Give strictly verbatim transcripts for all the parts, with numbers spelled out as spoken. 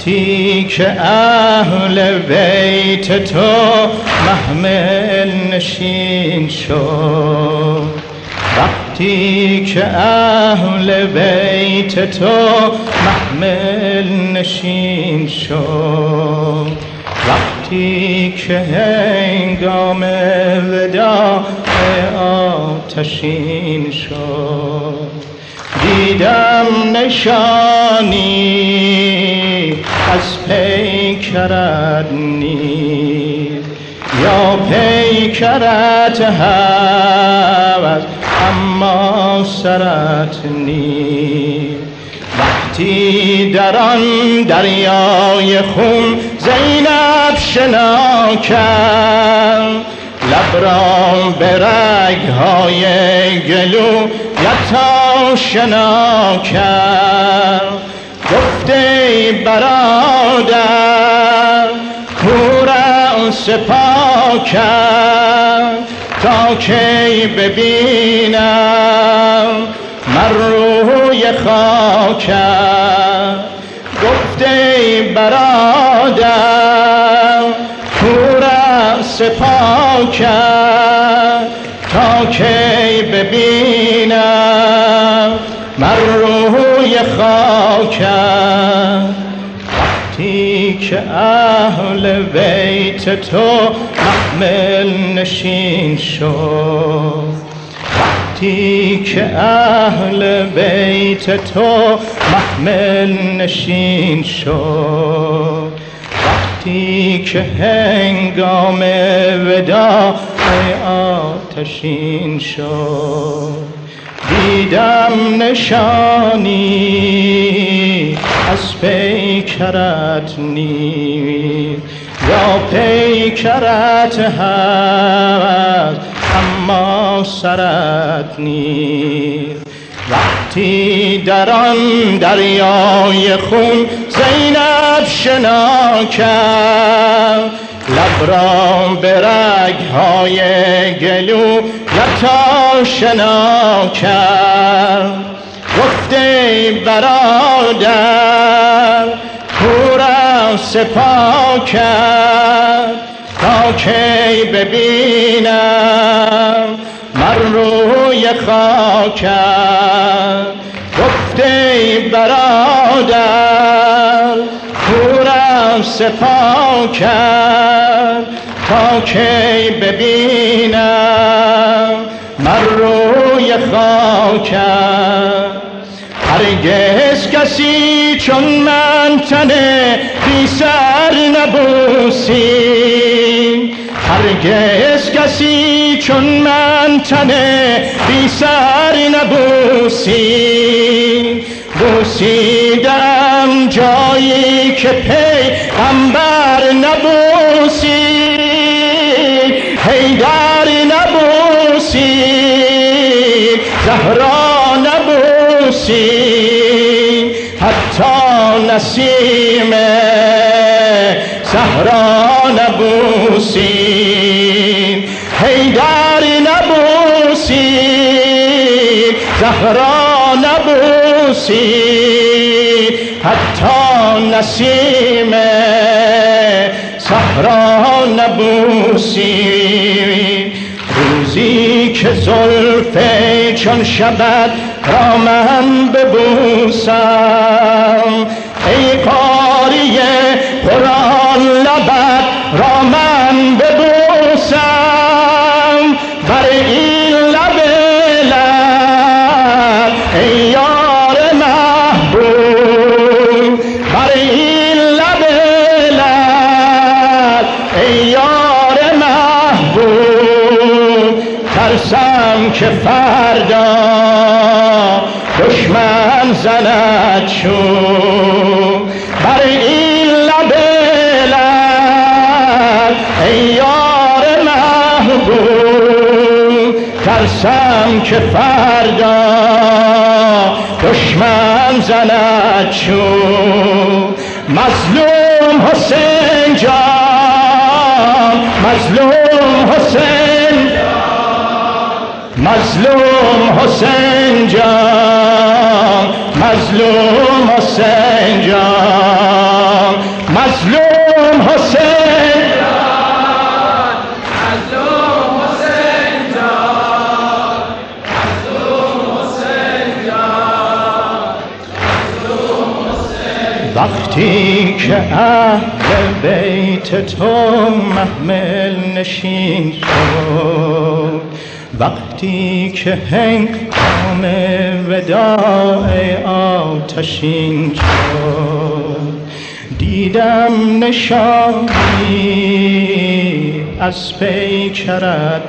وقتی که اهل بیت تو محمل نشین شد، وقتی که اهل بیت تو محمل نشین شد، وقتی که هنگام وداع آتشین شد، دیدم نشانی از پیکرت نیز، یا پیکرت هوس اما سرت نیز. وقتی در آن دریای خون زینب شنا کرد، لب را به رگ‌های گلو یتا شنا کرد، گفت ای برادر کورم سپاه کرد، تا کی ببینم من روی خاکم. گفت ای برادر کورم سپاه کرد، تا کی ببینم من روی خاکم. وقتی که اهل بیت تو محمل نشین شد، وقتی که اهل بیت تو محمل نشین شد، وقتی که هنگام وداع آتشین شد، دیدم نشانی از پیکرت نیز، یا پیکرت هست اما سرت نیز. وقتی در آن دریای خون زینب شنا کرد، لب را به رگ‌های گلو یتا شنا کرد، گفت ای برادر کورم سپاه کرد، تا کی ببینم من روی خاکم. گفت ای برادر کورم سپاه کرد، تا کی ببینم من روی خاکم. هرگز کسی چون من تن بی سر نبوسید، هرگز کسی چون من تن بی سر نبوسید. بوسیدم جایی که پیغمبر نبوسید، حیدر نبوسید، زهرا نبوسید، حتی نسیم صحرا نبوسید. حیدر نبوسید، زهرا نبوسید، حتی نسیم صحرا نبوسید. روزی که زلف چون شبت را من ببوسم، ای قاری قرآن لبت را من ببوسم، بر این لب لب ای یار محبوب، بر این لب لب ای یار محبوب. ترسم که فردا دشمن زند چوب، بر این لب لب ای یار محبوب. ترسم که فردا دشمن زند چوب. مظلوم حسین جان، مظلوم حسین جان، مظلوم حسین جان، مظلوم حسین جان، وقتی که اهل بیت تو محمل نشین شد، وقتی که هنگام وداع آتشین شد، دیدم نشانی از پیکرت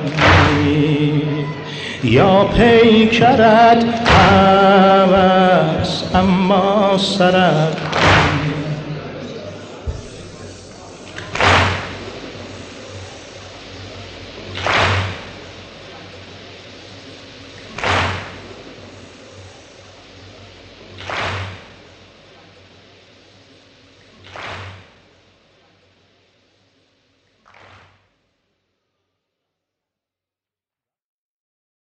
یا پیکرت هست اما سرت